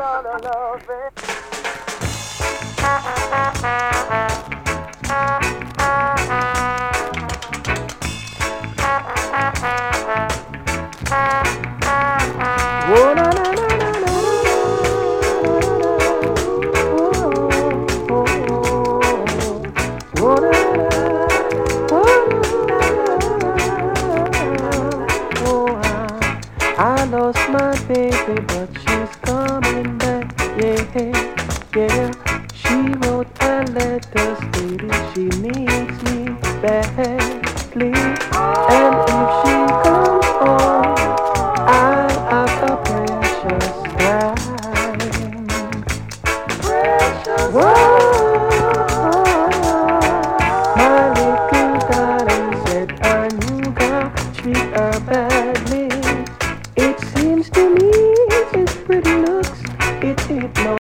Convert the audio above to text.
Oh, na, na, na, na, na. Oh, oh, oh, na, na, oh, I lost my baby, but she's coming back. Yeah, yeah. She wrote a letter stating she needs me badly, and if she comes home, I'll have a precious time. Precious. Whoa, my little darling said I knew God treat her badly. It seems to me his pretty looks, it